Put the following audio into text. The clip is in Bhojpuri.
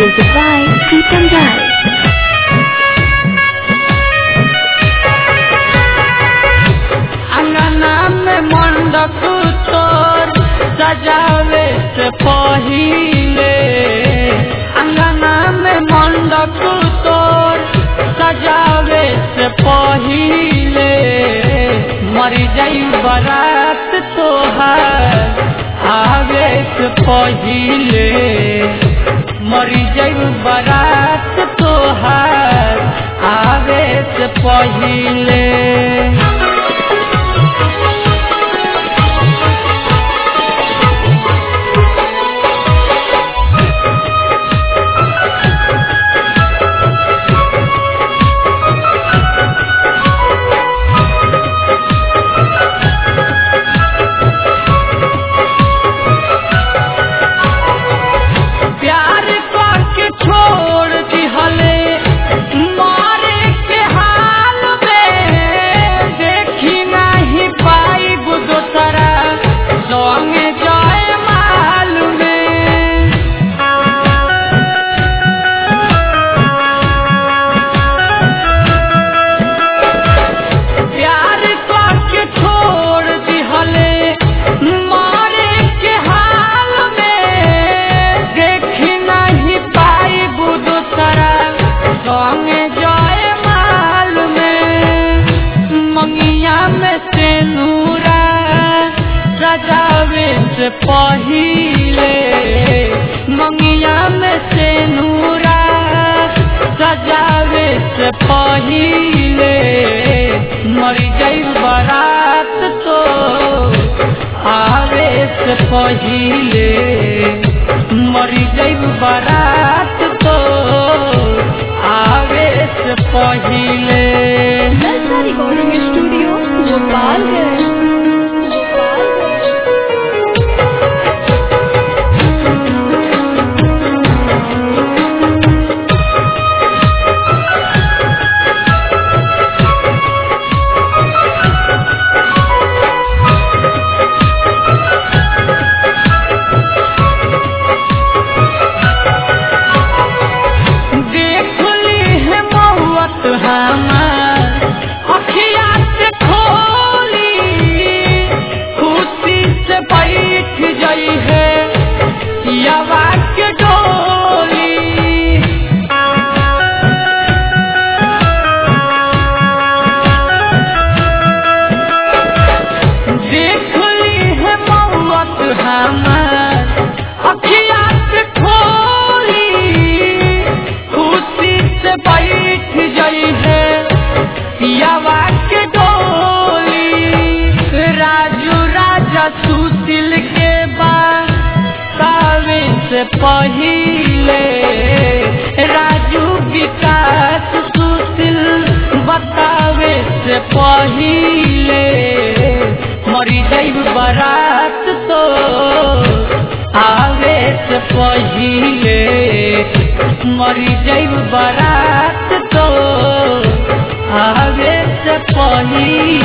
Music by Pritam Rai. अंगना में मंडप तोर सजावे से पहिले, अंगना में मंडप तोर सजावे से पहिले, मरी जाई बारात तोहार आवे से पहिले, मरी जाई बारात तोहार आवे से पहिले। सजावे से पहिले मंगिया में से नूरा, सजावे से पहिले मरी जाई बारात तो आवे से पहिले, मरी जाई बारात तो आवे से पहिले। Recording studio Gopalganj. सुशील के बतावे से पहिले, राजू विकास सुशील बतावे से पहिले, मरी जाई बारात तो आवे से पहिले, मरी जाई बारात तो आवे से पहिले।